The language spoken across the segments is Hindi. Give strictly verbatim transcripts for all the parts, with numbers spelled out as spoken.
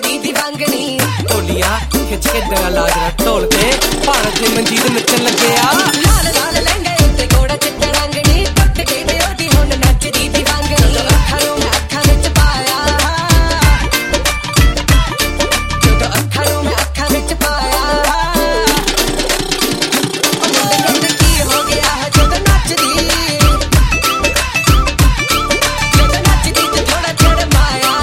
नचदी दीवांगनी ढोलिया खिच के डगा लाजरा ढोल के भारत ने मंजीत नचन लगे आ लाल लाल लहंगे उत्ते घोड़ा चिट्टा रंगनी टुट के ते ओदी हुन नचदी दीवांगनी अखरों में अखा विच पाया जो अखरों में अखा विच पाया मुंडे की हो गया जो नचदी जो नचदी ते थोड़ा थोड़ा माया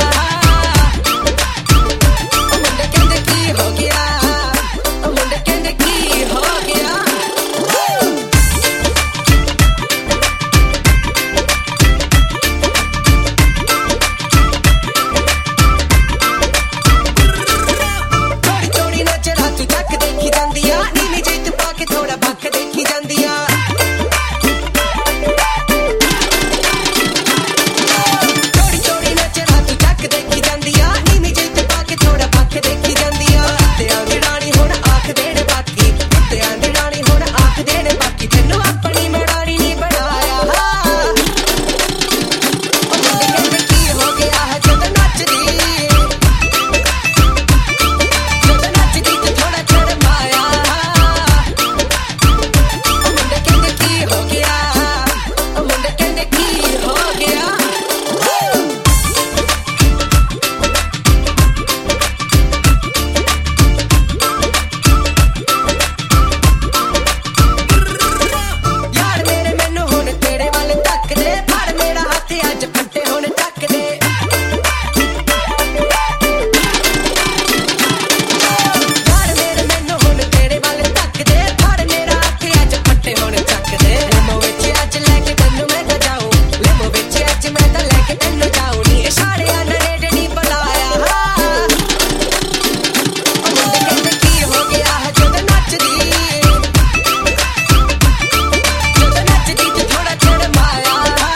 मुंडे कहंदे की हो गया मुंडे कहंदे की हो गया थोड़ी थोड़ी नच रात तक देखी जांदी आ नीली जीत पाके थोड़ा भख देखी जांदी आ थोड़ी थोड़ी नच रात तक देखी जांदी आ नीली जीत पाके थोड़ा भख देखी जांदी आ ते आंदी रानी हुण आख देणे बाकी ते आंदी रानी हुण आख देणे बाकी तैनू अपनी मड़ानी नहीं बनाया मुंडे कहंदे की हो गया जद नचदी जद नचदी ते थोड़ा थोड़ा माया मुंडे कहंदे की हो गया मुंडे कहंदे की हो गया यार मेरे मैनू हुण तेरे वाले तक दे फड़ मेरा हत्थ अज फट्टे हुण चक दे यार मेरे मैनू हुण तेरे वाले तक दे फड़ मेरा हत्थ अज फट्टे हुण चक दे लिमो विच अज लैके तैनू मैं तां जाऊं लिमो विच अज मैं तां लैके तैनू जाऊं नी इशारे आ नरेड़ नी बुलाया मुंडे कहंदे की हो गया जद नचदी जद नचदी ते थोड़ा थोड़ा माया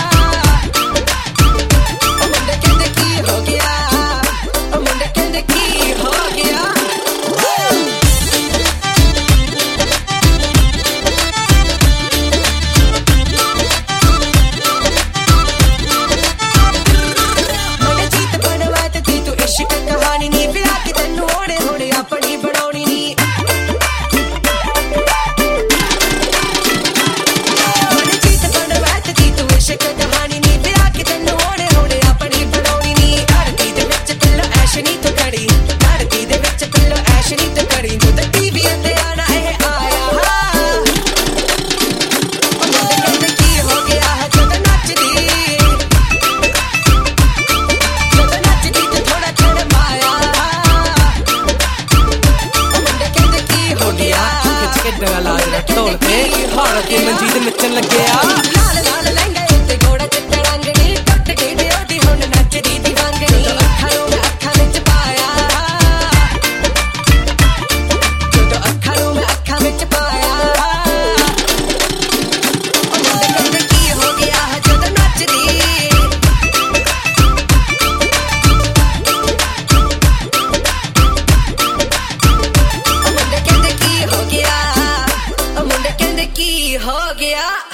मुंडे कहंदे की हो गया मुंडे कहंदे की हो गया मुंडे जीत बनवा ते दी तू इश्क कहानी नी विआह के तैनू होणे होणे अपनी बनाउणी नी मुंडे जीत बनवा ते दी तू इश्क कहानी नी विआह के तैनू होणे होणे अपनी बनाउणी नी धरती दे विच पिल्लो ऐश नी तू करी धरती दे विच पिल्लो ऐश नी तू करी जद टीवी ते आना एह आया मुंडे कहंदे की हो गया जद नचदी जद नचदी ते थोड़ा थोड़ा माया मुंडे कहंदे की हो गया खिच के डगा लाजरा ढोल के भारत ने मंजीत नचन लगे आ लाल लाल लहंगे उत्ते घोड़ा चिट्टा रंगनी टुट के ते ओदी हुन नचदी दीवांगनी अखरों में अखा विच पाया जो अखरों में अखा विच पाया मुंडे कहंदे की हो गया जद नचदी मुंडे कहंदे की हो गया मुंडे कहंदे की हो गया